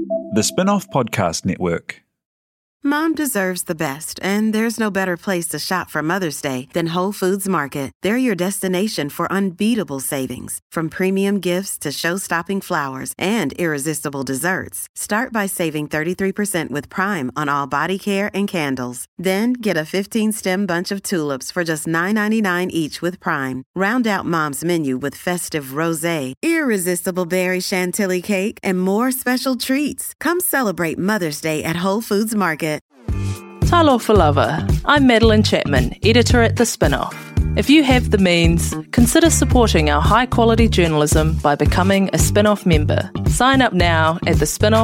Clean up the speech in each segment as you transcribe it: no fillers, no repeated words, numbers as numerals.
The Spin-off Podcast Network. Mom deserves the best, and there's no better place to shop for Mother's Day than Whole Foods Market. They're your destination for unbeatable savings, from premium gifts to show-stopping flowers and irresistible desserts. Start by saving 33% with Prime on all body care and candles. Then get a 15-stem bunch of tulips for just $9.99 each with Prime. Round out Mom's menu with festive rosé, irresistible berry chantilly cake, and more special treats. Come celebrate Mother's Day at Whole Foods Market. Talofa lover, I'm Madeline Chapman, editor at The Spin-off. If you have the means, consider supporting our high-quality journalism by becoming a Spin-off member. Sign up now at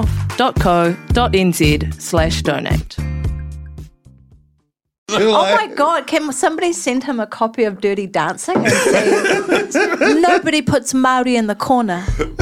thespinoff.co.nz/donate. Oh my God, can somebody send him a copy of Dirty Dancing and say, nobody puts Māori in the corner.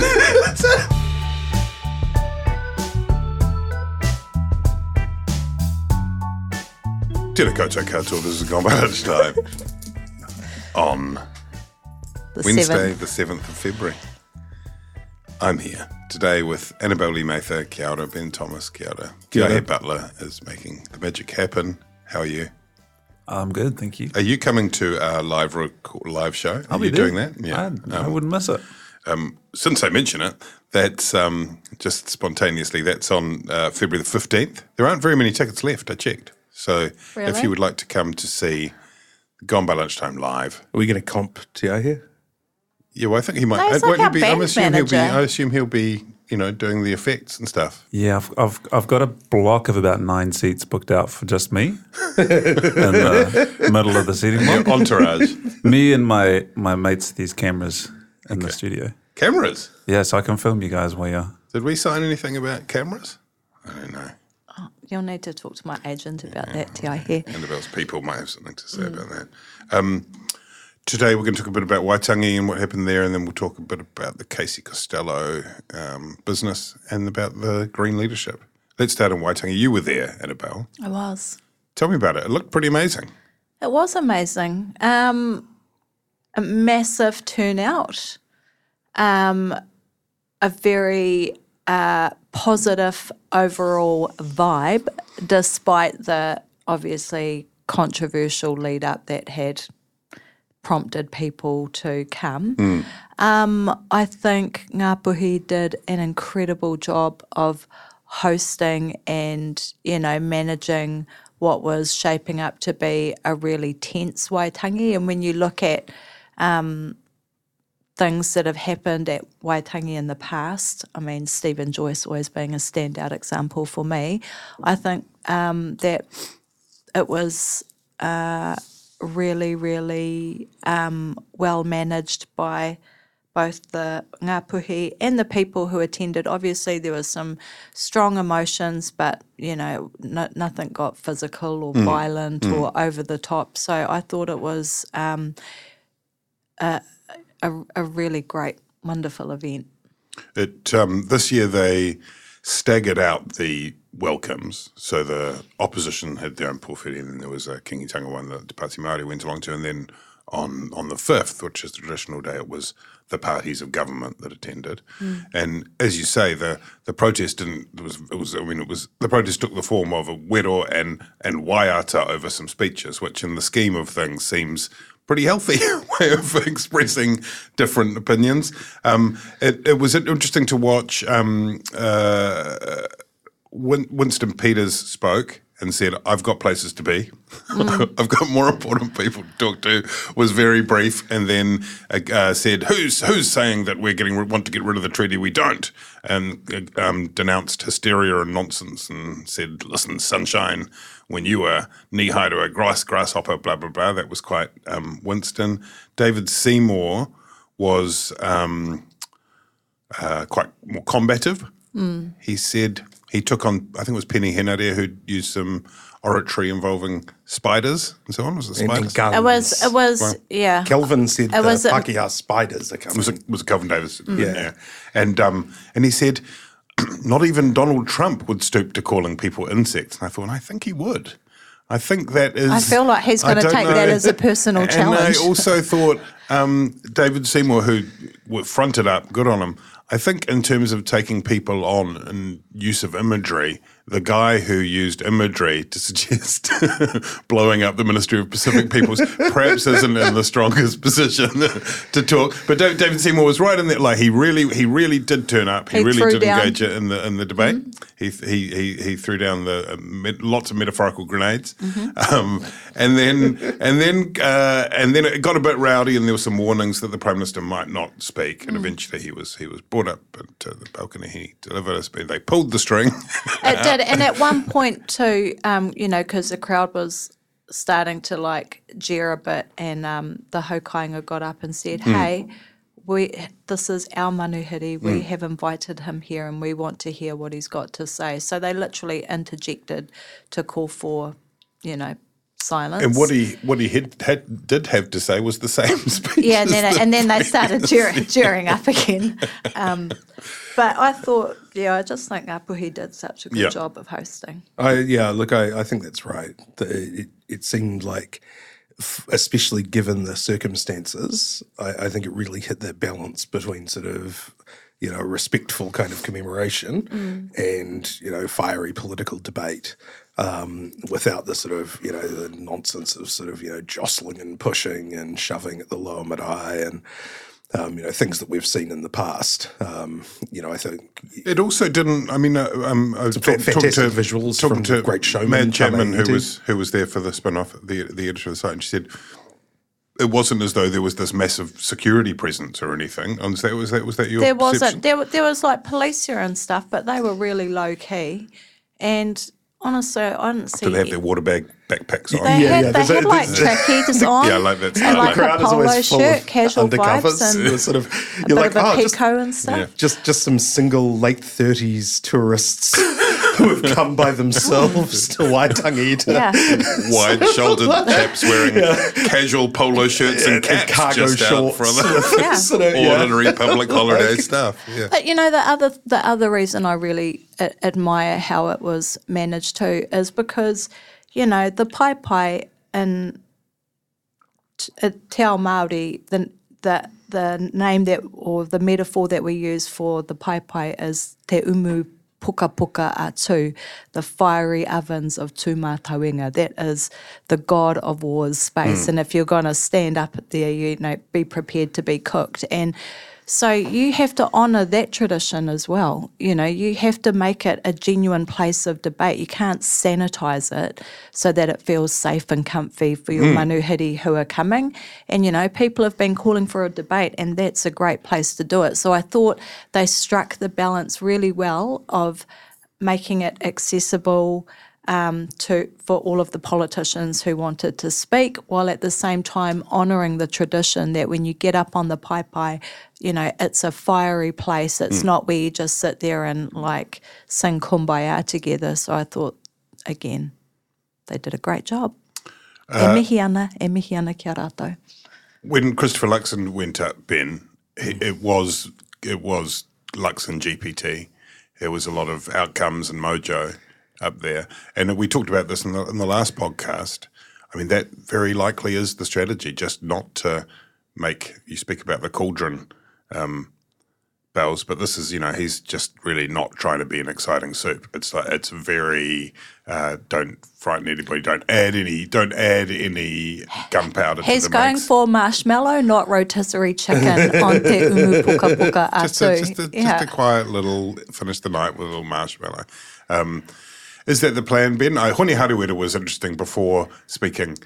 Tēnā koutou katoa, this is Gone by Lunchtime on Wednesday, the 7th of February. I'm here today with Annabelle Lee Mather, kia ora, Ben Thomas, kia ora. Kia Butler is making the magic happen. How are you? I'm good, thank you. Are you coming to our live show? I'll be be doing that? Yeah. I wouldn't miss it. Since I mention it, that's just spontaneously, that's on February the 15th. There aren't very many tickets left, I checked. So if you would like to come to see Gone by Lunchtime live. Are we going to comp Tia here? Yeah, well, I think he might. No, he's like our band manager. I assume he'll be, doing the effects and stuff. Yeah, I've got a block of about 9 seats booked out for just me in the middle of the seating block. Entourage. Me and my mates, these cameras in the studio. Cameras? Yeah, so I can film you guys while you're... Did we sign anything about cameras? I don't know. You'll need to talk to my agent about that, Tia here. Annabelle's people might have something to say about that. Today we're going to talk a bit about Waitangi and what happened there, and then we'll talk a bit about the Casey Costello business and about the Green leadership. Let's start in Waitangi. You were there, Annabelle. I was. Tell me about it. It looked pretty amazing. It was amazing. A massive turnout. A very positive overall vibe, despite the obviously controversial lead up that had prompted people to come. I think Ngāpuhi did an incredible job of hosting and, managing what was shaping up to be a really tense Waitangi. And when you look at things that have happened at Waitangi in the past, I mean, Stephen Joyce always being a standout example for me, I think that it was really, really well managed by both the Ngāpuhi and the people who attended. Obviously, there was some strong emotions, but, nothing got physical or violent or over the top. So I thought it was a really great, wonderful event. This year they staggered out the welcomes. So the opposition had their own pōwhiri, and then there was a Kingitanga one that Te Pāti Māori went along to, and then on the 5th, which is the traditional day, it was the parties of government that attended. And as you say, the protest the protest took the form of a wero and waiata over some speeches, which in the scheme of things seems pretty healthy way of expressing different opinions. It was interesting to watch. Winston Peters spoke and said, "I've got places to be. I've got more important people to talk to." Was very brief, and then said, "Who's saying that we want to get rid of the treaty? We don't." And denounced hysteria and nonsense, and said, "Listen, sunshine, when you were knee high to a grasshopper, blah blah blah." That was quite Winston. David Seymour was quite more combative. He said. He took on, I think it was Penny Henare, who'd used some oratory involving spiders and so on. Was it spiders? It was, yeah. Kelvin said Pākehā spiders are coming. It was Kelvin Davis. Yeah. And he said, not even Donald Trump would stoop to calling people insects. And I thought, I think he would. I think that is... I feel like he's going to take that as a personal challenge. And I also thought, David Seymour, who fronted up, good on him. I think in terms of taking people on and use of imagery, the guy who used imagery to suggest blowing up the Ministry of Pacific Peoples perhaps isn't in the strongest position to talk. But David Seymour was right in that. Like he really did turn up. He really did engage in the debate. Mm-hmm. He threw down lots of metaphorical grenades, and then it got a bit rowdy, and there were some warnings that the Prime Minister might not speak. And eventually he was brought up to the balcony. He delivered a speech. They pulled the string. It did, and at one point too, because the crowd was starting to like jeer a bit, and the Haukainga got up and said, "Hey, this is our manuhiri. We have invited him here, and we want to hear what he's got to say." So they literally interjected to call for, silence. And what he did have to say was the same speech. Yeah, and then they started cheering up again. But I thought, I just think Apuhi did such a good job of hosting. I think that's right. It seemed like, especially given the circumstances, I think it really hit that balance between sort of, respectful kind of commemoration and, fiery political debate. Without the sort of, the nonsense of sort of, jostling and pushing and shoving at the lower marae and, things that we've seen in the past. I think it also didn't. I mean, I was fantastic visuals from Great Showman, Mad Chapman, who was there for the spin-off, the editor of the site, and she said it wasn't as though there was this massive security presence or anything. Was that your? There wasn't. There was like police here and stuff, but they were really low key, and honestly, I didn't see. Do they have their water backpacks on? They had like trackies on. Yeah, like that. And like a polo shirt, casual vibes, and sort of, you're like, a Pico and stuff. Just some single late 30s tourists who have come by themselves to Waitangi. Wide-shouldered chaps wearing casual polo shirts and caps, cargo just shorts, out from ordinary public holiday stuff. Yeah. But the other reason I really admire how it was managed too is because, the pai in Te Ao Māori, the name or the metaphor that we use for the pai is te umu puka puka atu, the fiery ovens of Tūmatauenga. That is the god of war's space. And if you're going to stand up there, be prepared to be cooked. And so you have to honour that tradition as well. You have to make it a genuine place of debate. You can't sanitise it so that it feels safe and comfy for your manuhiri who are coming. And, people have been calling for a debate, and that's a great place to do it. So I thought they struck the balance really well of making it accessible for all of the politicians who wanted to speak, while at the same time honouring the tradition that when you get up on the pai, it's a fiery place. It's not where you just sit there and like sing Kumbaya together. So I thought, again, they did a great job. E mihi ana kia rātou. When Christopher Luxon went up, Ben, it was Luxon GPT. There was a lot of outcomes and mojo up there. And we talked about this in the last podcast. I mean, that very likely is the strategy, just not to make – you speak about the cauldron bells, but this is, he's just really not trying to be an exciting soup. It's like it's very don't frighten anybody, don't add any gunpowder to the mix. He's going for marshmallow, not rotisserie chicken on te umu puka puka atu. Just a quiet little – finish the night with a little marshmallow. Is that the plan, Ben? Hone Haruera was interesting before speaking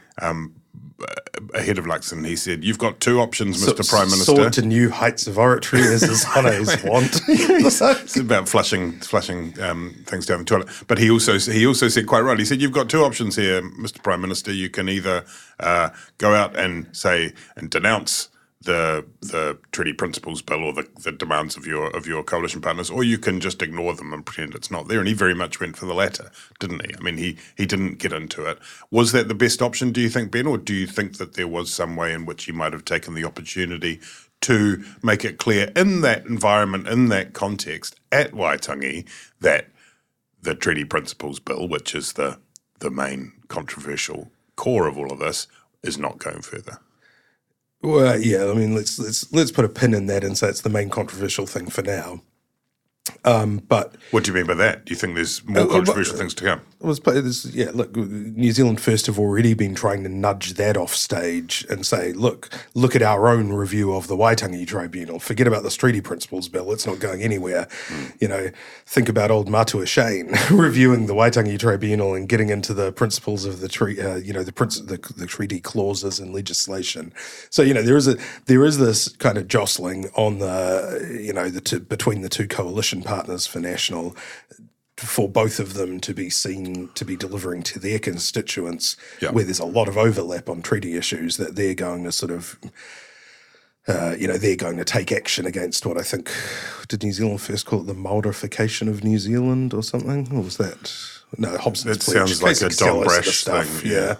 ahead of Luxon. He said, "You've got two options, Mr. Prime Minister." Soared to new heights of oratory as his honours want. It's about flushing things down the toilet. But he also said quite right. He said, "You've got two options here, Mr. Prime Minister. You can either go out and say and denounce the treaty principles bill or the demands of your coalition partners, or you can just ignore them and pretend it's not there." And he very much went for the latter, didn't he? I mean, he didn't get into it. Was that the best option, do you think, Ben, or do you think that there was some way in which he might have taken the opportunity to make it clear in that environment, in that context, at Waitangi, that the treaty principles bill, which is the main controversial core of all of this, is not going further? Well, yeah, I mean, let's put a pin in that and say it's the main controversial thing for now. But What do you mean by that? Do you think there's more controversial things to come? Look, New Zealand First have already been trying to nudge that off stage and say, look at our own review of the Waitangi Tribunal. Forget about this treaty principles bill; it's not going anywhere. Think about old Matua Shane reviewing the Waitangi Tribunal and getting into the principles of the treaty, the treaty clauses and legislation. So there is this kind of jostling on between the two coalition partners for National, for both of them to be seen to be delivering to their constituents, where there's a lot of overlap on treaty issues, that they're going to sort of, they're going to take action against what I think, did New Zealand First call it the Maorification of New Zealand or something? Or was that? No, Hobson's Pledge. Sounds like a Don Brash thing. Yeah.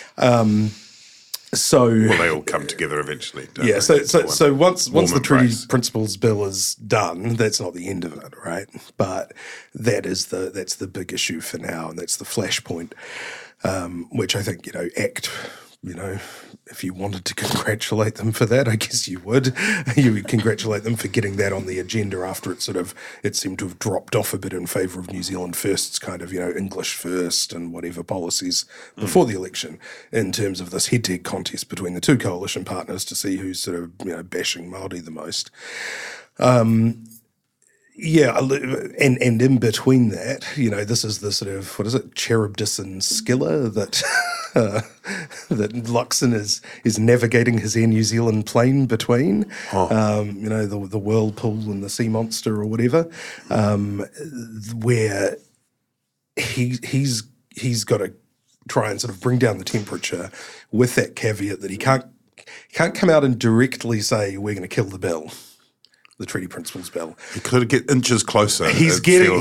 They all come together eventually. Don't they? So once the treaty embrace. principles bill is done, that's not the end of it, right? But that's the big issue for now, and that's the flashpoint, which I think ACT. If you wanted to congratulate them for that, I guess you would. You would congratulate them for getting that on the agenda after it seemed to have dropped off a bit in favour of New Zealand First's kind of, English first and whatever policies before the election, in terms of this head-to-head contest between the two coalition partners to see who's sort of, bashing Māori the most. And in between that, this is the sort of, what is it, Charybdis Scylla that that Luxon is navigating his Air New Zealand plane between, the whirlpool and the sea monster or whatever, where he's got to try and sort of bring down the temperature with that caveat that he can't come out and directly say we're going to kill the bill. The treaty principles bill. He could get inches closer. It's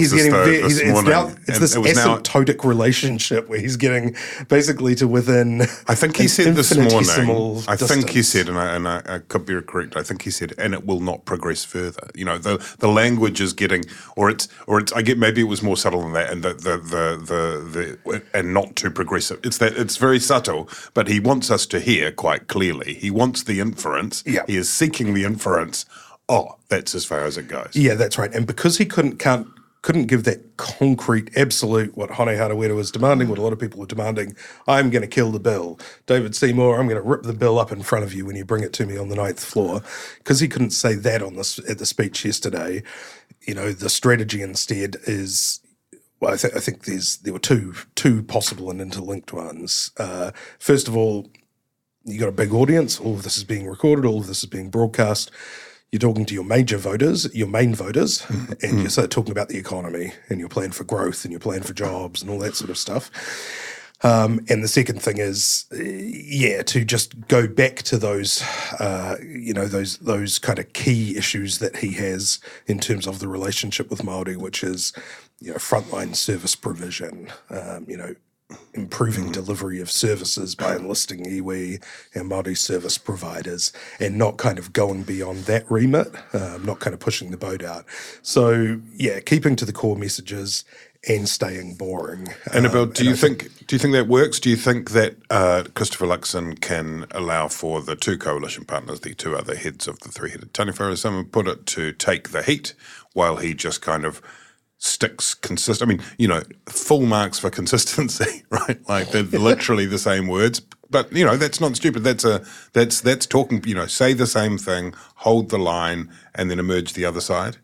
this asymptotic relationship where he's getting basically to within. I think he said this morning. I distance. think he said, and I could be correct. I think he said, and it will not progress further. The language is getting, or it's. I get maybe it was more subtle than that, and the and not too progressive. It's very subtle, but he wants us to hear quite clearly. He wants the inference. Yeah. He is seeking the inference. Oh, that's as far as it goes. Yeah, that's right. And because he couldn't give that concrete, absolute, what Hone Harawira was demanding, what a lot of people were demanding, I'm going to kill the bill. David Seymour, I'm going to rip the bill up in front of you when you bring it to me on the 9th floor. Because he couldn't say that at the speech yesterday, the strategy instead is, well, I think there were two possible and interlinked ones. First of all, you got a big audience. All of this is being recorded. All of this is being broadcast. You're talking to your major voters, your main voters, and you're sort of talking about the economy and your plan for growth and your plan for jobs and all that sort of stuff. And the second thing is, to just go back to those, those kind of key issues that he has in terms of the relationship with Māori, which is, frontline service provision, improving delivery of services by enlisting iwi and Māori service providers, and not kind of going beyond that remit, not kind of pushing the boat out. So, keeping to the core messages and staying boring. Annabelle, do you think that works? Do you think that Christopher Luxon can allow for the two coalition partners, the two other heads of the three-headed taniwha, as someone put it, to take the heat while he just kind of sticks consistent? I mean, full marks for consistency, right? Like they're literally the same words, but that's not stupid. That's talking. Say the same thing, hold the line, and then emerge the other side.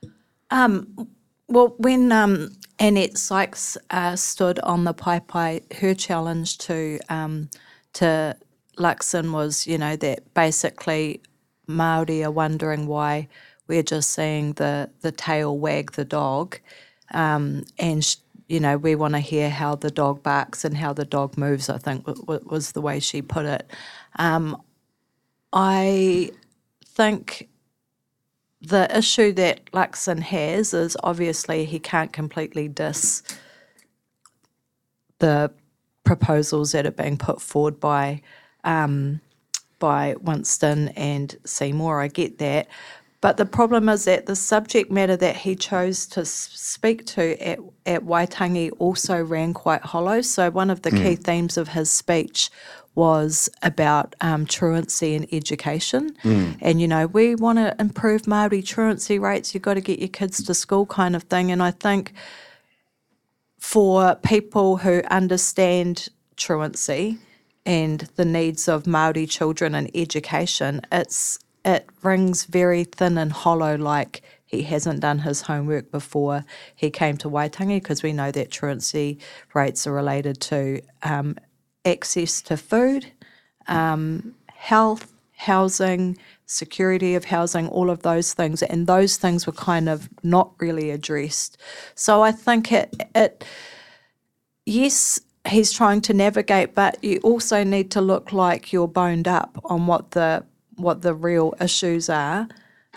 Well, when Annette Sykes stood on the Pai, her challenge to Luxon was, that basically Māori are wondering why we're just seeing the tail wag the dog, and we want to hear how the dog barks and how the dog moves, I think was the way she put it. I think the issue that Luxon has is obviously he can't completely diss the proposals that are being put forward by Winston and Seymour. I get that. But the problem is that the subject matter that he chose to speak to at Waitangi also ran quite hollow. So one of the key themes of his speech was about truancy in education. And, you know, we want to improve Māori truancy rates, you've got to get your kids to school kind of thing. And I think for people who understand truancy and the needs of Māori children in education, it rings very thin and hollow, like he hasn't done his homework before he came to Waitangi, because we know that truancy rates are related to access to food, health, housing, security of housing, all of those things, and those things were kind of not really addressed. So I think yes, he's trying to navigate, but you also need to look like you're boned up on what the real issues are.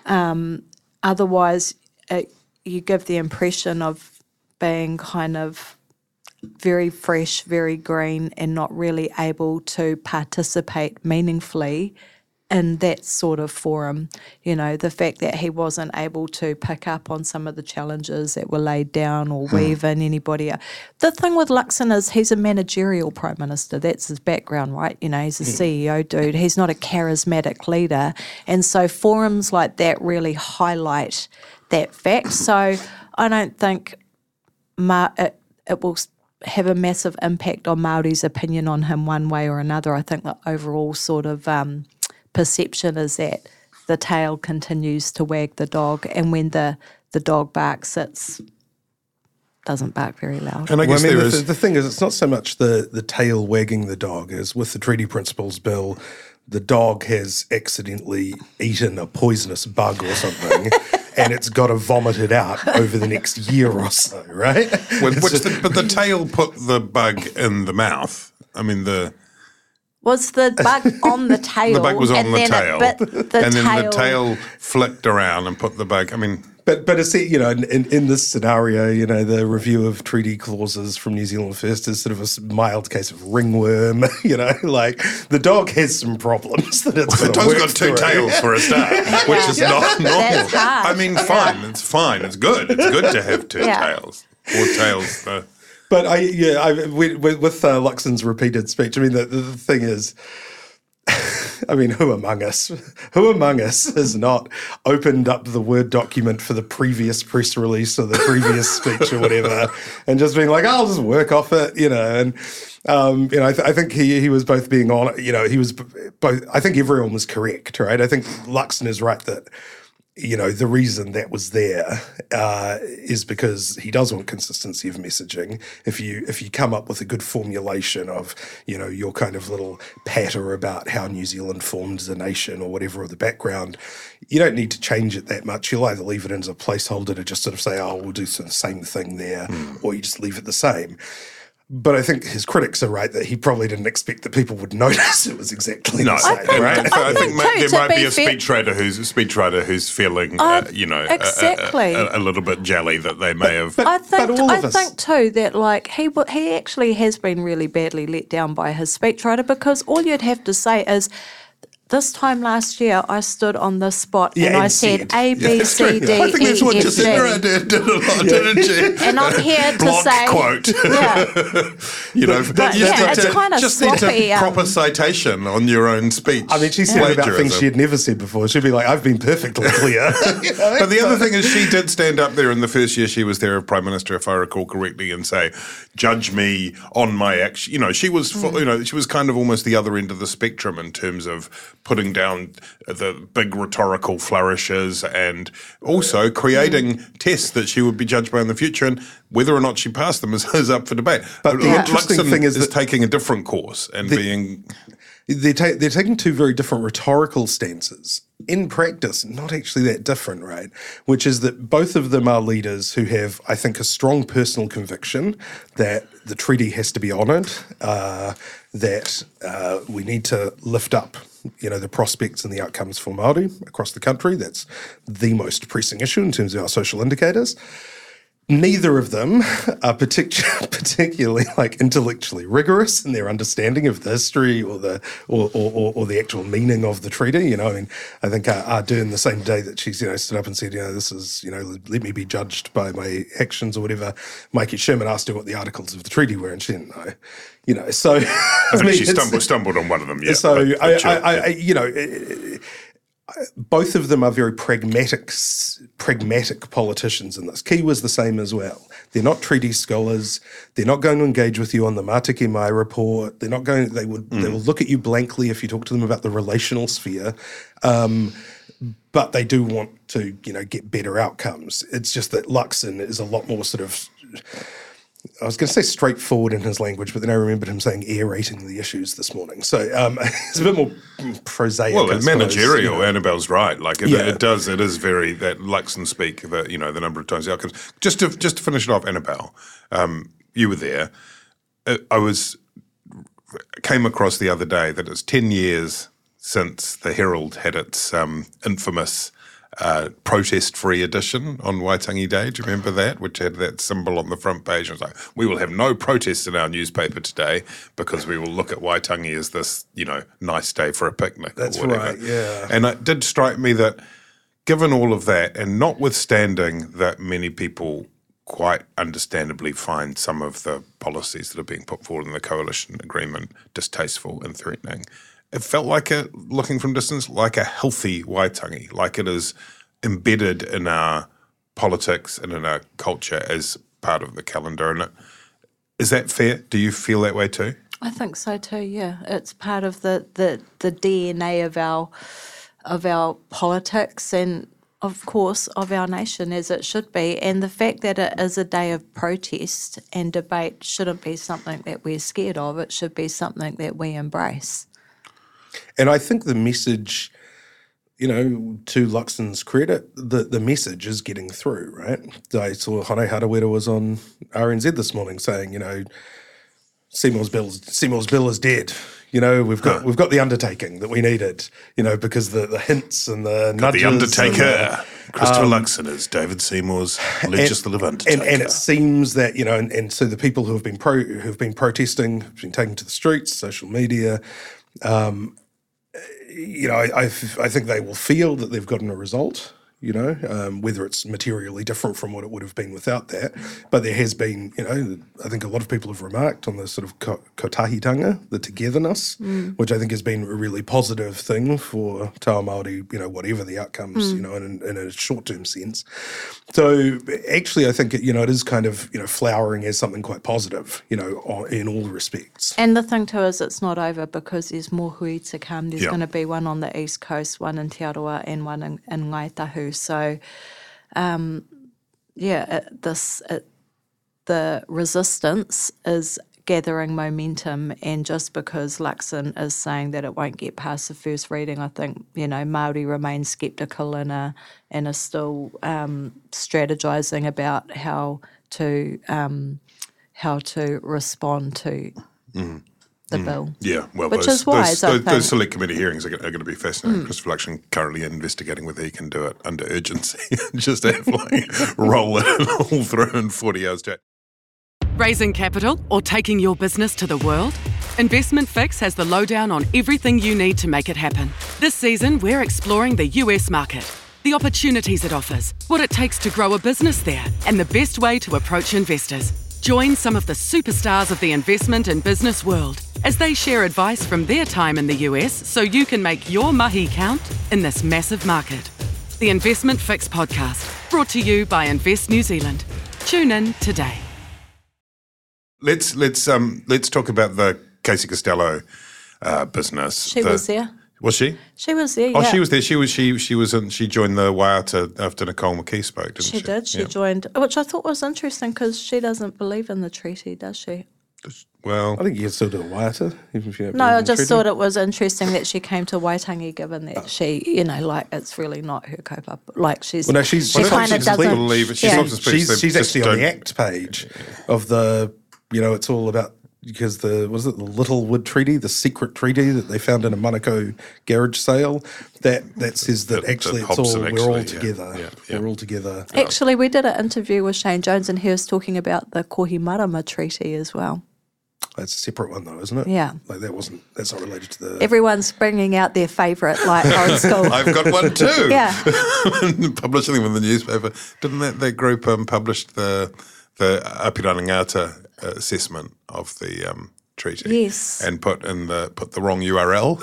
Otherwise, you give the impression of being kind of very fresh, very green, and not really able to participate meaningfully in that sort of forum. You know, the fact that he wasn't able to pick up on some of the challenges that were laid down or weave in anybody. The thing with Luxon is he's a managerial prime minister. That's his background, right? You know, he's a CEO dude. He's not a charismatic leader. And so forums like that really highlight that fact. So I don't think it will have a massive impact on Māori's opinion on him one way or another. I think the overall sort of perception is that the tail continues to wag the dog, and when the dog barks, it doesn't bark very loud. And I guess the thing is, it's not so much the tail wagging the dog as with the Treaty Principles Bill, the dog has accidentally eaten a poisonous bug or something. And it's got to vomit it out over the next year or so, right? but the tail put the bug in the mouth. I mean, was the bug on the tail? The bug was on the tail, then the tail flicked around and put the bug. I mean, but it's, you know, in this scenario, you know, the review of treaty clauses from New Zealand First is sort of a mild case of ringworm. You know, like the dog has some problems that it's the dog's got two tails for a start, which is not normal. That's hard. I mean, fine, it's fine, it's good. It's good to have two tails or tails. But with Luxon's repeated speech, I mean, the thing is, I mean, who among us has not opened up the Word document for the previous press release or the previous speech or whatever and just being like, I'll just work off it, you know? And, you know, I think he was both being on, you know, he was both, I think everyone was correct, right? I think Luxon is right that, you know, the reason that was there is because he does want consistency of messaging. If you come up with a good formulation of, you know, your kind of little patter about how New Zealand formed as a nation or whatever, or the background, you don't need to change it that much. You'll either leave it in as a placeholder to just sort of say, oh, we'll do the same thing there, or you just leave it the same. But I think his critics are right that he probably didn't expect that people would notice it was exactly the same. Right? I think there might be a speechwriter who's feeling, you know, exactly a little bit jelly that they may have. I think too that like he actually has been really badly let down by his speechwriter, because all you'd have to say is, this time last year, I stood on this spot and I said A, B, C, D, E, F, G. I think that's what Jacinda did a lot, didn't she? And I'm here to Block say... quote. Yeah. You know, it's kind of sloppy. Need a proper citation on your own speech. I mean, she said about things she had never said before. She'd be like, I've been perfectly clear. You know? But the other thing is she did stand up there in the first year she was there as Prime Minister, if I recall correctly, and say, judge me on my action. You know, she was, you know, she was kind of almost the other end of the spectrum in terms of putting down the big rhetorical flourishes and also creating tests that she would be judged by in the future, and whether or not she passed them is up for debate. But the interesting thing is that taking a different course and being... They're taking two very different rhetorical stances. In practice, not actually that different, right? Which is that both of them are leaders who have, I think, a strong personal conviction that the treaty has to be honoured, that we need to lift up, you know, the prospects and the outcomes for Māori across the country. That's the most pressing issue in terms of our social indicators. Neither of them are particularly like intellectually rigorous in their understanding of the history or the actual meaning of the treaty. You know, I mean, I think Ardern, the same day that she's stood up and said, this is let me be judged by my actions or whatever. Mikey Sherman asked her what the articles of the treaty were, and she didn't know. So I think she stumbled on one of them. Yeah. So both of them are very pragmatic politicians in this. Key was the same as well. They're not treaty scholars. They're not going to engage with you on the Mātiki Mai report. They're not going. They will look at you blankly if you talk to them about the relational sphere. But they do want to get better outcomes. It's just that Luxon is a lot more sort of, I was going to say straightforward in his language, but then I remembered him saying aerating the issues this morning. So it's a bit more prosaic. Well, it's managerial. Annabelle's right. Like it is very that Luxon speak. The number of times the outcomes. Just to finish it off, Annabelle, you were there. Came across the other day that it's 10 years since the Herald had its infamous protest-free edition on Waitangi Day. Do you remember that? Which had that symbol on the front page. It was like, we will have no protests in our newspaper today because we will look at Waitangi as this, nice day for a picnic or whatever. That's right, yeah. And it did strike me that given all of that, and notwithstanding that many people quite understandably find some of the policies that are being put forward in the coalition agreement distasteful and threatening, it felt like looking from distance, like a healthy Waitangi, like it is embedded in our politics and in our culture as part of the calendar. And is that fair? Do you feel that way too? I think so too, yeah. It's part of the DNA of our politics and, of course, of our nation, as it should be. And the fact that it is a day of protest and debate shouldn't be something that we're scared of. It should be something that we embrace. And I think the message, to Luxon's credit, the message is getting through, right? I saw Hone Harawira was on RNZ this morning saying, Seymour's bill is dead. We've got the undertaking that we needed, because the hints and the nudges. The Undertaker. Christopher Luxon is David Seymour's legislative undertaker. And it seems that, and so the people who've been protesting, have been taken to the streets, social media, I think they will feel that they've gotten a result, whether it's materially different from what it would have been without that. But there has been, I think a lot of people have remarked on the sort of kotahitanga, the togetherness, which I think has been a really positive thing for Te Ao Māori, whatever the outcomes, in a short-term sense. So actually I think, it is kind of, flowering as something quite positive, in all respects. And the thing too is it's not over because there's more hui to come. There's going to be one on the East Coast, one in Te Aroa and one in Ngaitahu. So, the resistance is gathering momentum, and just because Luxon is saying that it won't get past the first reading, I think Māori remain sceptical and are still strategising about how to respond to the bill. Yeah, well, which is wise. Those select committee hearings are going to be fascinating. Christopher Luxon currently investigating whether he can do it under urgency, just have roll it all through in 40 hours. Raising capital or taking your business to the world? Investment Fix has the lowdown on everything you need to make it happen. This season, we're exploring the US market, the opportunities it offers, what it takes to grow a business there, and the best way to approach investors. Join some of the superstars of the investment and business world as they share advice from their time in the US so you can make your mahi count in this massive market. The Investment Fix podcast, brought to you by Invest New Zealand. Tune in today. Let's talk about the Casey Costello business. She was there. Was she? She was there. Oh, she was there. She joined the Waiata after Nicole McKee spoke, didn't she? She did. She joined, which I thought was interesting because she doesn't believe in the treaty, does she? Well, I think you can still do a Waiata. Even if you don't no, I just treaty. Thought it was interesting that she came to Waitangi, given that she, it's really not her kaupapa. Like she kind of doesn't. She's actually on the ACT page of the. It's all about because the Littlewood Treaty, the secret treaty that they found in a Monaco garage sale, that says that actually it's all we're all together. We're all together. Actually, we did an interview with Shane Jones, and he was talking about the Kohimarama Treaty as well. That's a separate one, though, isn't it? Yeah. Like that's not related to the... Everyone's bringing out their favourite, like, old school. I've got one too. Yeah. Publishing them in the newspaper. Didn't that group published the Apirangata assessment of the treaty? Yes. And put the wrong URL.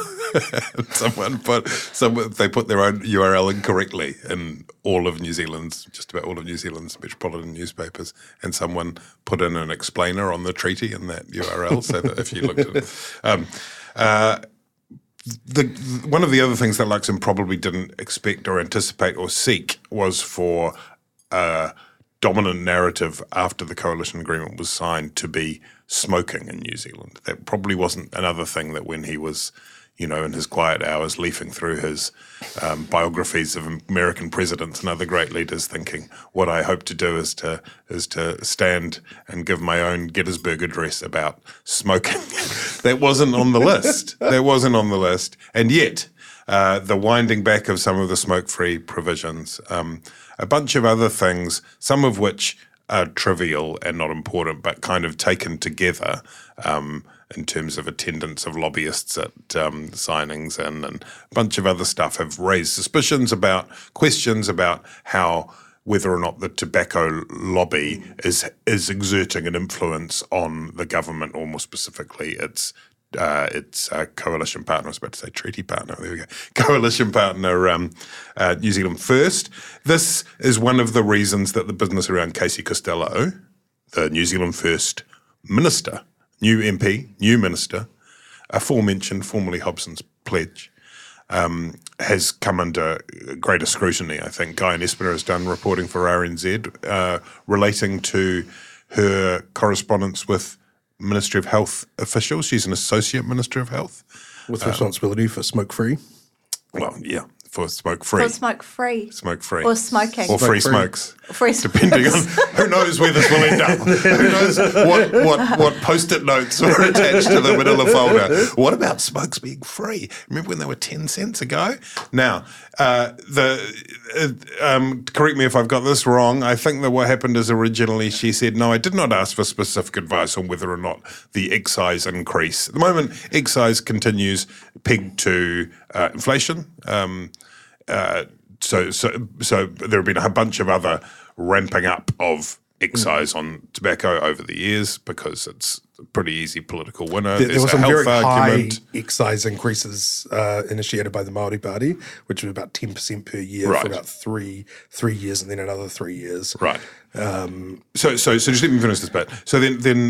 They put their own URL incorrectly in just about all of New Zealand's metropolitan newspapers, and someone put in an explainer on the treaty in that URL, so that if you looked at it. One of the other things that Luxon probably didn't expect or anticipate or seek was for a dominant narrative after the coalition agreement was signed to be smoking in New Zealand. That probably wasn't another thing that when he was, in his quiet hours leafing through his biographies of American presidents and other great leaders, thinking, what I hope to do is to stand and give my own Gettysburg address about smoking. That wasn't on the list. And yet, the winding back of some of the smoke-free provisions, a bunch of other things, some of which are trivial and not important, but kind of taken together in terms of attendance of lobbyists at signings and a bunch of other stuff, have raised questions about how whether or not the tobacco lobby is exerting an influence on the government, or more specifically its coalition partner. I was about to say treaty partner. There we go. Coalition partner, New Zealand First. This is one of the reasons that the business around Casey Costello, the New Zealand First minister, new MP, new minister, aforementioned, formerly Hobson's pledge, has come under greater scrutiny. I think Guy Nespiner has done reporting for RNZ relating to her correspondence with Ministry of Health officials. She's an associate Minister of Health. With responsibility for smoke-free? Well, yeah, for smoke-free. For smoke-free. Smoke-free. Or smoking. Or free smokes. Free Depending on who knows where this will end up. Who knows what post-it notes were attached to the manila folder. What about smokes being free? Remember when they were 10 cents ago? Now, correct me if I've got this wrong. I think that what happened is originally she said, no, I did not ask for specific advice on whether or not the excise increase. At the moment, excise continues pegged to inflation. So there have been a bunch of other ramping up of excise on tobacco over the years because it's a pretty easy political winner. There were some very high excise increases initiated by the Māori Party, which was about 10% per year for about three years, and then another 3 years. Right. So just let me finish this bit. So then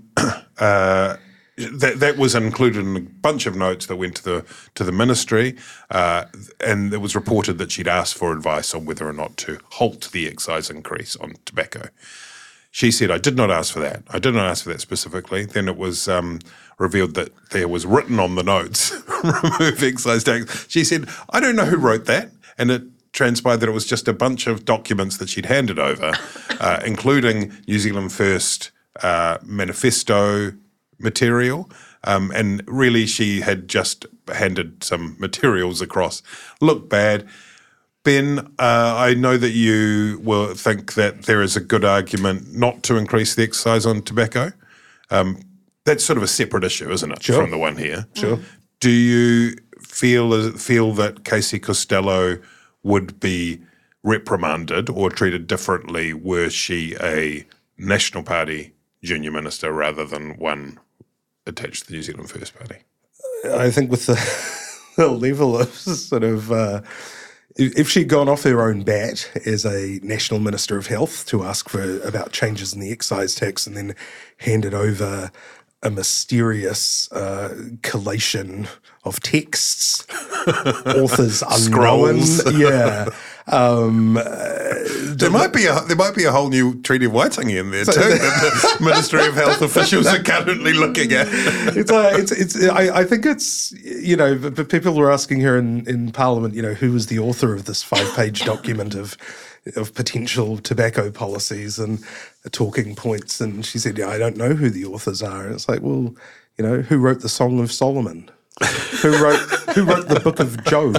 that was included in a bunch of notes that went to the ministry, and it was reported that she'd asked for advice on whether or not to halt the excise increase on tobacco. She said, I did not ask for that. I did not ask for that specifically. Then it was revealed that there was written on the notes, remove excise tax. She said, I don't know who wrote that. And it transpired that it was just a bunch of documents that she'd handed over, including New Zealand First manifesto material, and really she had just handed some materials across. Look bad. Ben, I know that you will think that there is a good argument not to increase the excise on tobacco. That's sort of a separate issue, isn't it, from the one here? Sure. Do you feel that Casey Costello would be reprimanded or treated differently were she a National Party junior minister rather than one attached to the New Zealand First Party? I think with the level of sort of if she'd gone off her own bat as a National Minister of Health to ask about changes in the excise tax and then handed over a mysterious collation of texts, authors unknown. Yeah. There might be a whole new Treaty of Waitangi in there too that the Ministry of Health officials are currently looking at. I think it's, but people were asking her in Parliament, who was the author of this 5-page document of of potential tobacco policies and talking points. And she said, I don't know who the authors are. And it's like, well, who wrote the Song of Solomon? who wrote the Book of Job?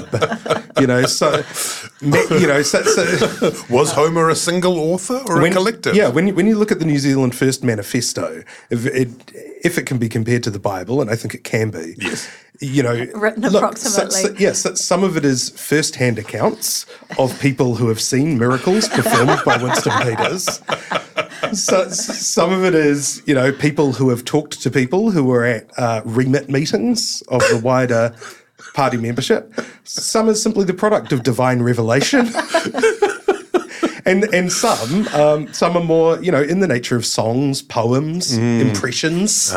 Was Homer a single author or a collective? Yeah, when you look at the New Zealand First Manifesto, if it can be compared to the Bible, and I think it can be, yes. Written approximately. Some of it is first-hand accounts of people who have seen miracles performed by Winston Peters. So some of it is, people who have talked to people who were at remit meetings of the wider party membership. Some is simply the product of divine revelation. And some are more, in the nature of songs, poems, impressions,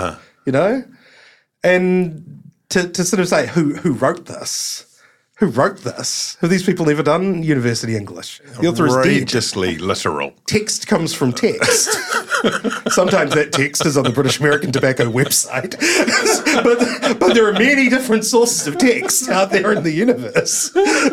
And to sort of say, who wrote this? Who wrote this? Have these people ever done university English? The author is dead. Outrageously literal. Text comes from text. Sometimes that text is on the British American Tobacco website. but there are many different sources of text out there in the universe.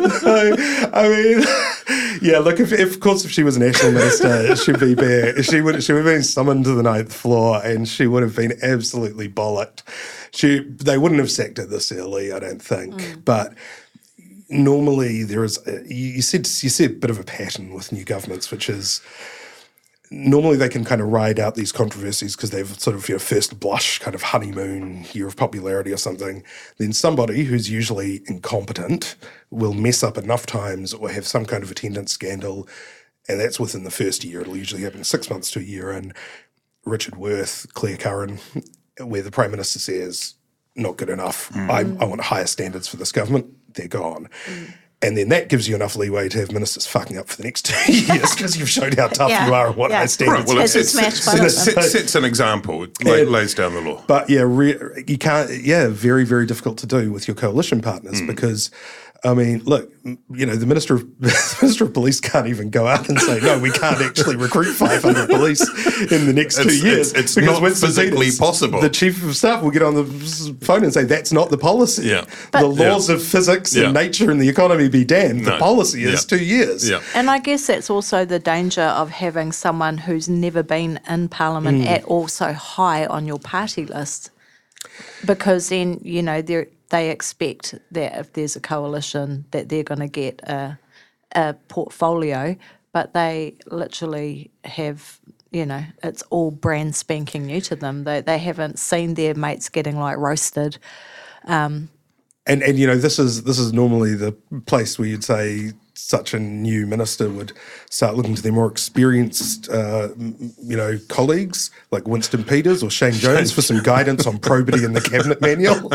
Look, if she was a national minister, she'd be there. She would have been summoned to the 9th floor and she would have been absolutely bollocked. They wouldn't have sacked her this early, I don't think. But normally there is you see a bit of a pattern with new governments, which is normally they can kind of ride out these controversies because they've sort of first blush kind of honeymoon year of popularity or something. Then somebody who's usually incompetent will mess up enough times or have some kind of attendance scandal, and that's within the first year. It'll usually happen 6 months to a year. And Richard Worth, Claire Curran, where the Prime Minister says, not good enough, I want higher standards for this government, they're gone. And then that gives you enough leeway to have ministers fucking up for the next 2 years because you've showed how tough you are and what high standards. Right, well, it sets an example. It lays down the law. But you can't. Very, very difficult to do with your coalition partners because, look, the Minister of Police can't even go out and say, no, we can't actually recruit 500 police in the next 2 years. It's not physically possible. The Chief of Staff will get on the phone and say, that's not the policy. Yeah. The laws of physics and nature and the economy be damned. The policy is 2 years. Yeah. And I guess that's also the danger of having someone who's never been in Parliament at all so high on your party list, because then, they expect that if there's a coalition that they're going to get a portfolio, but they literally have, it's all brand spanking new to them. They haven't seen their mates getting roasted. And this is normally the place where you'd say such a new minister would start looking to their more experienced, colleagues like Winston Peters or Shane Jones for some guidance on probity in the cabinet manual.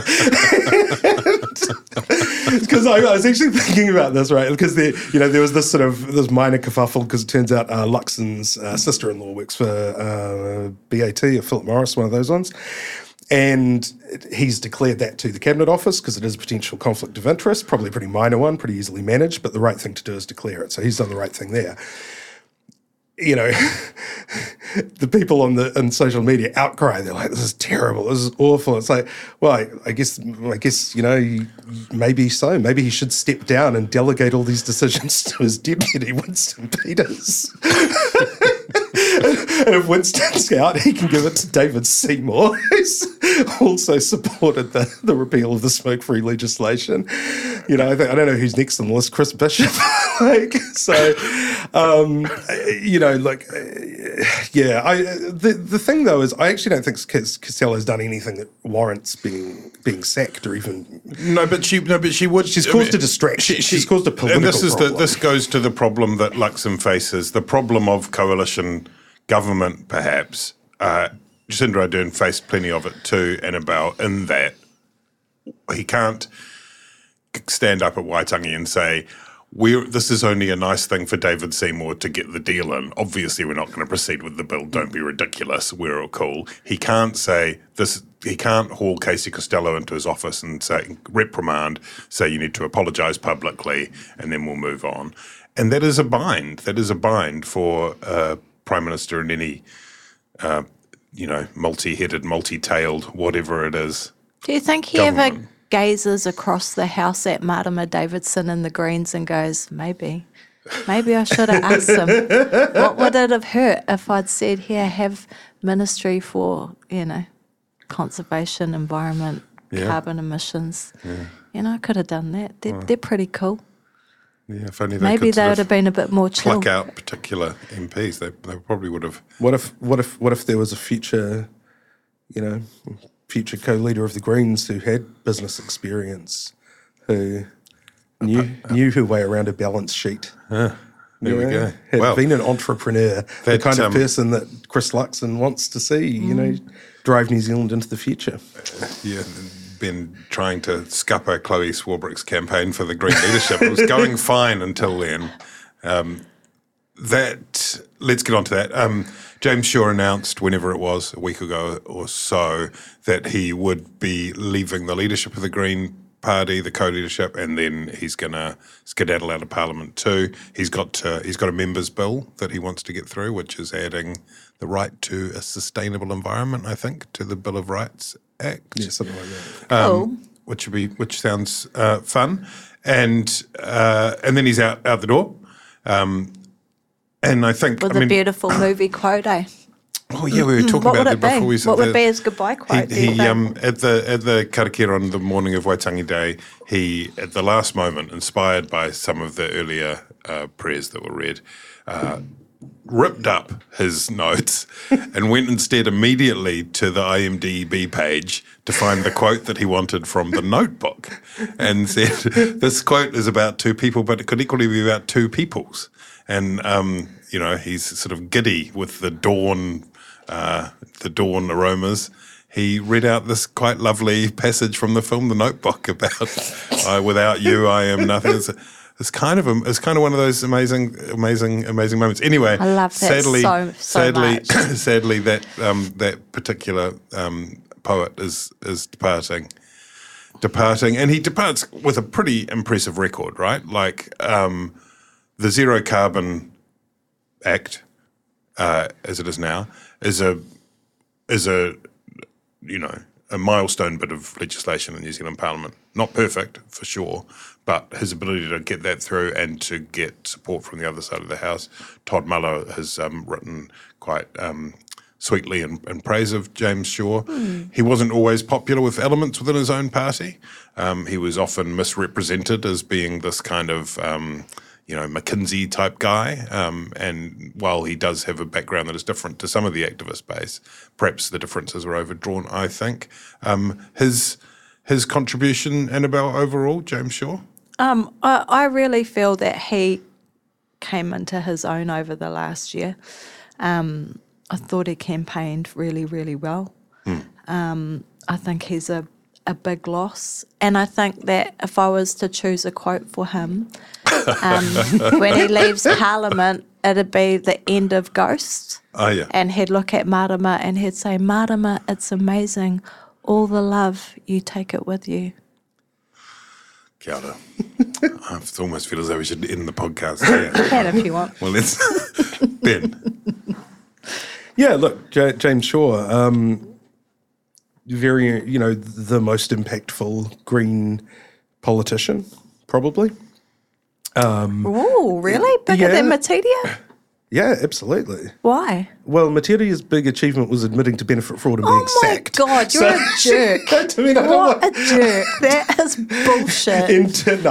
Because I was actually thinking about this, right? Because there was this this minor kerfuffle because it turns out Luxon's sister-in-law works for BAT or Philip Morris, one of those ones. And he's declared that to the Cabinet Office because it is a potential conflict of interest, probably a pretty minor one, pretty easily managed, but the right thing to do is declare it. So he's done the right thing there. The people on social media outcry. They're like, this is terrible. This is awful. It's like, well, I guess, maybe so. Maybe he should step down and delegate all these decisions to his deputy, Winston Peters. And if Winston's out, he can give it to David Seymour, who's also supported the repeal of the smoke-free legislation. I don't know who's next on the list. Chris Bishop. The thing though is, I actually don't think Costello's done anything that warrants being sacked or even. No, but she would. She's caused a distraction. She's caused a political problem. This goes to the problem that Luxon faces, the problem of coalition government, perhaps. Jacinda Ardern faced plenty of it too, Annabelle, in that he can't stand up at Waitangi and say, this is only a nice thing for David Seymour to get the deal in. Obviously, we're not going to proceed with the bill. Don't be ridiculous. We're all cool. He can't say this. He can't haul Casey Costello into his office and say, reprimand, say you need to apologise publicly, and then we'll move on. And that is a bind. That is a bind for Prime Minister and any, multi-headed, multi-tailed, whatever it is. Do you think he government. ever gazes across the house at Marama Davidson and the Greens and goes, maybe Maybe I should have asked him. What would it have hurt if I'd said, here, have ministry for, conservation, environment, carbon emissions. Yeah. I could have done that. They're pretty cool. Yeah, if only they Maybe could they would have been a bit more chill. pluck out particular MPs. They probably would have. What if there was a future co-leader of the Greens who had business experience, who knew her way around a balance sheet? There we go. Had been an entrepreneur, the kind of person that Chris Luxon wants to see, drive New Zealand into the future. Yeah, been trying to scupper Chloe Swarbrick's campaign for the Green leadership. It was going fine until then. Let's get on to that. James Shaw announced, whenever it was, a week ago or so, that he would be leaving the leadership of the Green Party, the co-leadership, and then he's going to skedaddle out of Parliament too. He's got a members' bill that he wants to get through, which is adding the right to a sustainable environment, I think, to the Bill of Rights Act. Yeah, something like that. Which sounds fun, and then he's out the door, and I think with a beautiful movie quote, eh? Oh yeah, we were talking about that before. What would be his goodbye quote? He at the karakia on the morning of Waitangi Day, he at the last moment, inspired by some of the earlier prayers that were read, ripped up his notes and went instead immediately to the IMDb page to find the quote that he wanted from the notebook, and said, "This quote is about two people, but it could equally be about two peoples." And he's sort of giddy with the dawn aromas. He read out this quite lovely passage from the film The Notebook about without you I am nothing. It's kind of one of those amazing moments. Anyway, I love that sadly, much. Sadly, that particular poet is departing, and he departs with a pretty impressive record, right? Like the Zero Carbon Act, as it is now, is a milestone bit of legislation in New Zealand Parliament. Not perfect, for sure, but his ability to get that through and to get support from the other side of the House. Todd Muller has written quite sweetly in praise of James Shaw. He wasn't always popular with elements within his own party. He was often misrepresented as being this kind of McKinsey type guy, and while he does have a background that is different to some of the activist base, perhaps the differences are overdrawn, I think. His contribution, Annabelle, overall, James Shaw? I really feel that he came into his own over the last year. I thought he campaigned really, really well. I think he's a big loss. And I think that if I was to choose a quote for him, when he leaves Parliament, it'd be the end of Ghost. Oh, yeah. And he'd look at Marama and he'd say, "Marama, it's amazing. All the love, you take it with you." Kia ora. I almost feel as though we should end the podcast here. Can if you want. Well, let's... Ben. Yeah, look, James Shaw, very, the most impactful Green politician, probably. Oh, really? Bigger than Matidia? Yeah, absolutely. Why? Well, Matiria's big achievement was admitting to benefit fraud and being sacked. Oh my God, you're a jerk. What a jerk. That is bullshit.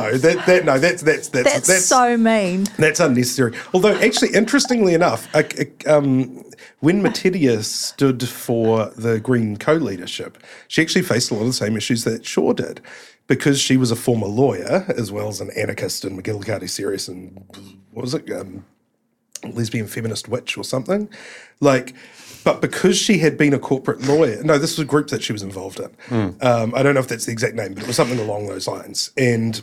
That's so mean. That's unnecessary. Although, actually, interestingly enough, when Matidia stood for the Green co-leadership, she actually faced a lot of the same issues that Shaw did. Because she was a former lawyer, as well as an anarchist in McGillicuddy series and, what was it, Lesbian Feminist Witch or something. But because she had been a corporate lawyer, no, this was a group that she was involved in. I don't know if that's the exact name, but it was something along those lines. And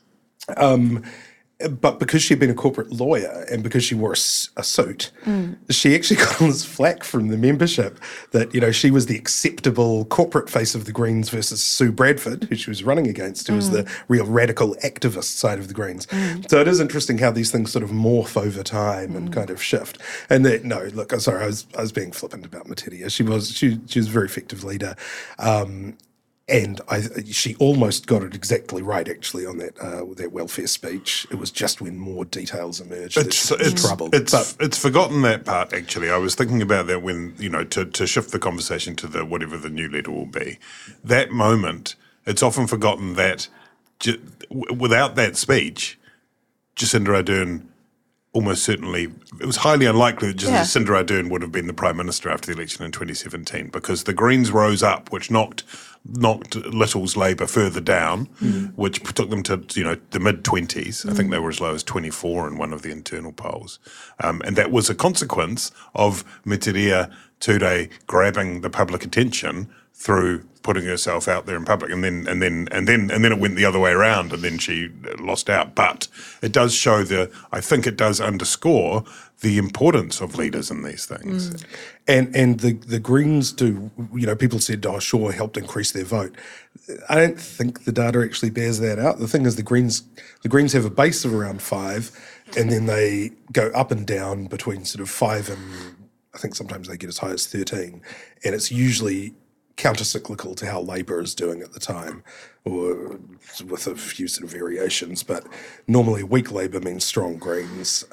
but because she'd been a corporate lawyer and because she wore a suit, she actually got all this flack from the membership that, she was the acceptable corporate face of the Greens versus Sue Bradford, who she was running against, who was the real radical activist side of the Greens. So it is interesting how these things sort of morph over time and kind of shift. And that, no, look, I'm sorry, I was being flippant about Matidia. She was a very effective leader. And she almost got it exactly right, actually, on that welfare speech. It was just when more details emerged that she was troubled. It's forgotten that part, actually. I was thinking about that when, to shift the conversation to whatever the new leader will be. That moment, it's often forgotten that without that speech, Jacinda Ardern almost certainly, it was highly unlikely that Jacinda Ardern would have been the Prime Minister after the election in 2017, because the Greens rose up, which knocked Little's Labour further down, which took them to the mid-20s. I think they were as low as 24 in one of the internal polls. And that was a consequence of Metiria Ture grabbing the public attention through putting herself out there in public, and then it went the other way around, and then she lost out. But it does show I think it does underscore the importance of leaders in these things. And the Greens do, people said, oh, sure, helped increase their vote. I don't think the data actually bears that out. The thing is, the Greens have a base of around 5, and then they go up and down between sort of 5 and I think sometimes they get as high as 13, and it's usually counter-cyclical to how Labour is doing at the time, or with a few sort of variations, but normally weak Labour means strong Greens.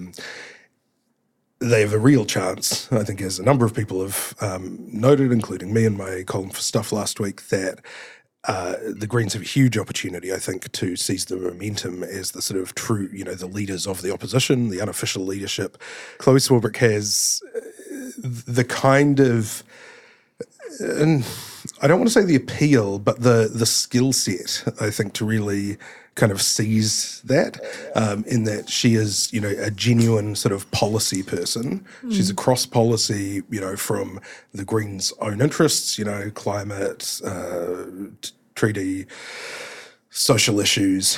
They have a real chance, I think, as a number of people have noted, including me in my column for Stuff last week, that the Greens have a huge opportunity, I think, to seize the momentum as the sort of true, the leaders of the opposition, the unofficial leadership. Chloe Swarbrick has the kind of, and I don't want to say the appeal, but the skill set, I think, to really kind of seize that, in that she is, a genuine sort of policy person. She's across policy, from the Greens' own interests, climate, treaty, social issues,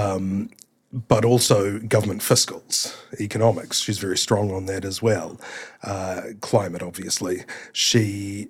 but also government fiscals, economics. She's very strong on that as well. Climate, obviously. She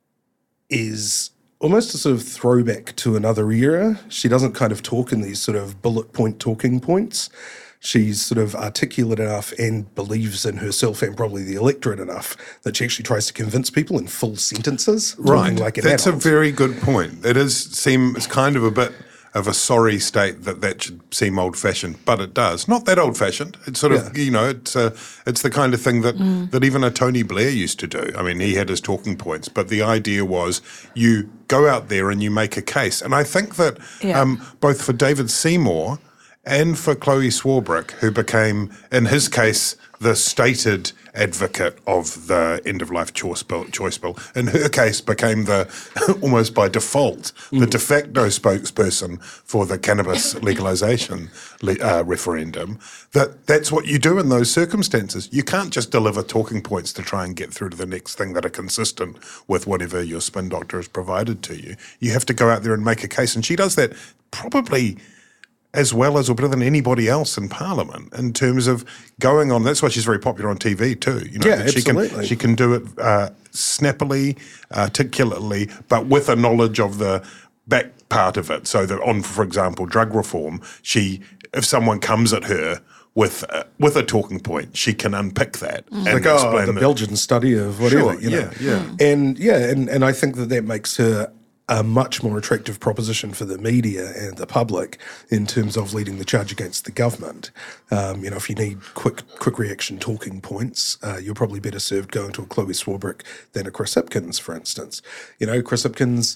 is almost a sort of throwback to another era. She doesn't kind of talk in these sort of bullet point talking points. She's sort of articulate enough and believes in herself and probably the electorate enough that she actually tries to convince people in full sentences. Right. Like That's a very good point. It seems kind of a bit of a sorry state that should seem old-fashioned, but it does. Not that old-fashioned. It's sort of, it's the kind of thing that even a Tony Blair used to do. I mean, he had his talking points, but the idea was you go out there and you make a case. And I think that both for David Seymour and for Chloe Swarbrick, who became, in his case, the stated advocate of the end-of-life choice bill, in her case became almost by default, the de facto spokesperson for the cannabis legalisation referendum, that's what you do in those circumstances. You can't just deliver talking points to try and get through to the next thing that are consistent with whatever your spin doctor has provided to you. You have to go out there and make a case, and she does that probably as well as or better than anybody else in Parliament in terms of going on. That's why she's very popular on TV too. Absolutely. She can do it snappily, articulately, but with a knowledge of the back part of it. So that on, for example, drug reform, if someone comes at her with a talking point, she can unpick that and explain the Belgian study of whatever. Sure, And I think that makes her a much more attractive proposition for the media and the public in terms of leading the charge against the government. If you need quick reaction talking points, you're probably better served going to a Chloe Swarbrick than a Chris Hipkins, for instance. Chris Hipkins,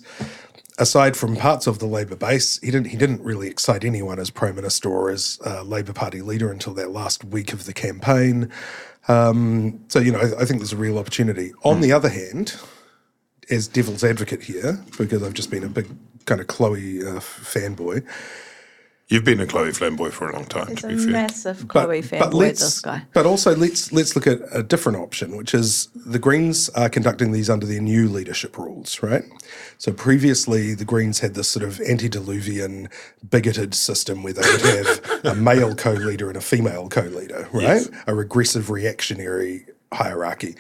aside from parts of the Labour base, he didn't really excite anyone as Prime Minister or as Labour Party leader until that last week of the campaign. I think there's a real opportunity. On the other hand, as devil's advocate here, because I've just been a big kind of Chloe fanboy. You've been a Chloe fanboy for a long time, He's to be a fair. massive Chloe fanboy, this guy. But also let's look at a different option, which is the Greens are conducting these under their new leadership rules, right? So previously the Greens had this sort of antediluvian, bigoted system where they would have a male co-leader and a female co-leader, right? Yes. A regressive reactionary hierarchy.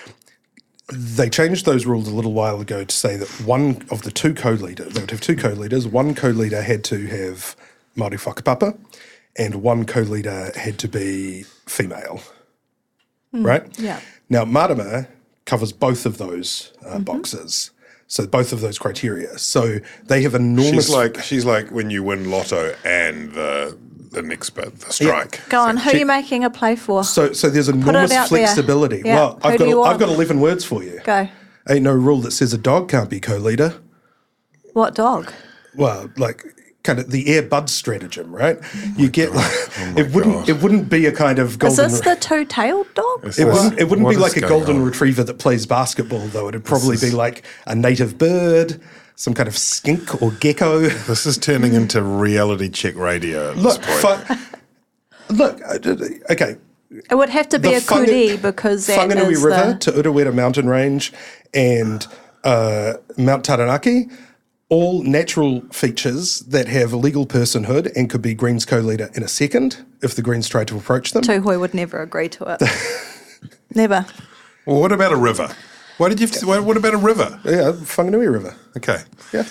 They changed those rules a little while ago to say that one of the two co-leaders, they would have two co-leaders, one co-leader had to have Māori whakapapa and one co-leader had to be female, right? Yeah. Now, Marama covers both of those boxes. So both of those criteria. So they have enormous. She's like when you win lotto and the next bit, the strike. Go on, who are you making a play for? So there's enormous out flexibility. there. Yeah. Well, I've got 11 words for you. Go. Ain't no rule that says a dog can't be co-leader. What dog? Well, like kind of the Air Bud stratagem, right? You get it wouldn't be a kind of golden. Is this the two-tailed dog? It wouldn't be like a golden on? retriever that plays basketball, though. It'd probably be like a native bird, some kind of skink or gecko. This is turning into reality check radio at this point. Okay. It would have to be a kuri because that Whanganui is River to Urewera Mountain Range and Mount Taranaki, all natural features that have legal personhood and could be Greens co-leader in a second if the Greens tried to approach them. Tūhoe would never agree to it. Never. Well, what about a river? What about a river? Yeah, Whanganui River. Okay. Yeah.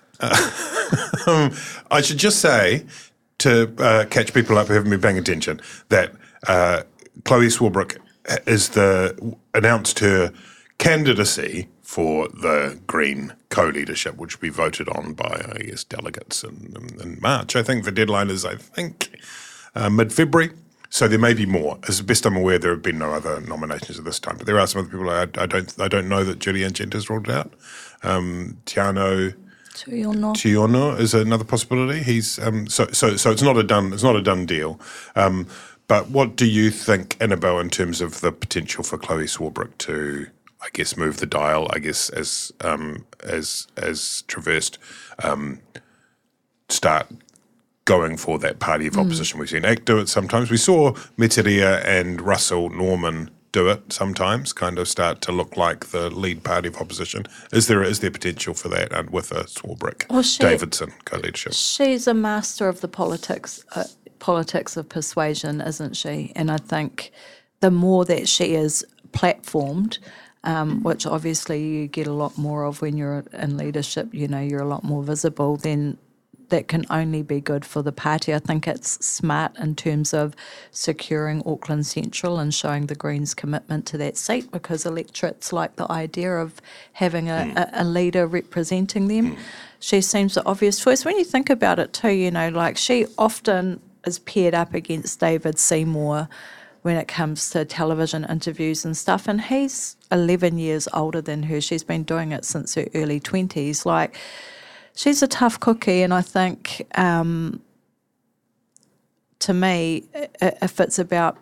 I should just say, to catch people up who haven't been paying attention, that Chloe Swarbrick announced her candidacy for the Green co-leadership, which will be voted on by, I guess, delegates in March. I think the deadline is, mid-February. So there may be more. As best I'm aware, there have been no other nominations at this time. But there are some other people. I don't know that Julian Genta's ruled out. Tiano Tiono is another possibility. He's so it's not a done deal. But what do you think, Annabelle, in terms of the potential for Chloe Swarbrick to, I guess, move the dial? I guess as traversed, start going for that party of opposition. We've seen ACT do it sometimes. We saw Meteria and Russell Norman do it sometimes, kind of start to look like the lead party of opposition. Is there potential for that with a Swarbrick Davidson co-leadership? She's a master of the politics of persuasion, isn't she? And I think the more that she is platformed, which obviously you get a lot more of when you're in leadership, you're a lot more visible, then that can only be good for the party. I think it's smart in terms of securing Auckland Central and showing the Greens' commitment to that seat, because electorates like the idea of having a leader representing them. She seems the obvious choice. When you think about it too, like she often is paired up against David Seymour when it comes to television interviews and stuff, and he's 11 years older than her. She's been doing it since her early 20s. Like, she's a tough cookie, and I think, to me, if it's about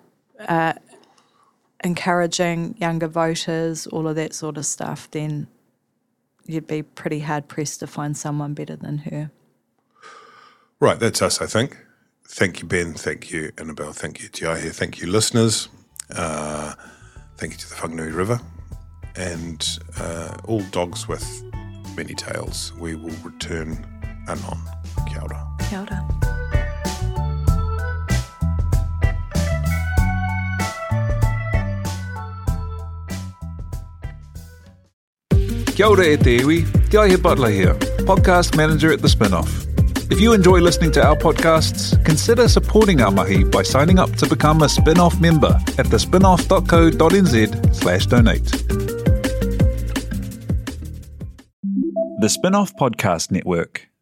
encouraging younger voters, all of that sort of stuff, then you'd be pretty hard-pressed to find someone better than her. Right, that's us, I think. Thank you, Ben. Thank you, Annabelle. Thank you, Tiahe. Thank you, listeners. Thank you to the Whanganui River. And all dogs with many tails. We will return anon. Kia ora. Kia ora. Kia ora e te iwi, Tiahe Butler here, podcast manager at The Spinoff. If you enjoy listening to our podcasts, consider supporting our mahi by signing up to become a Spinoff member at thespinoff.co.nz/donate. The Spinoff Podcast Network.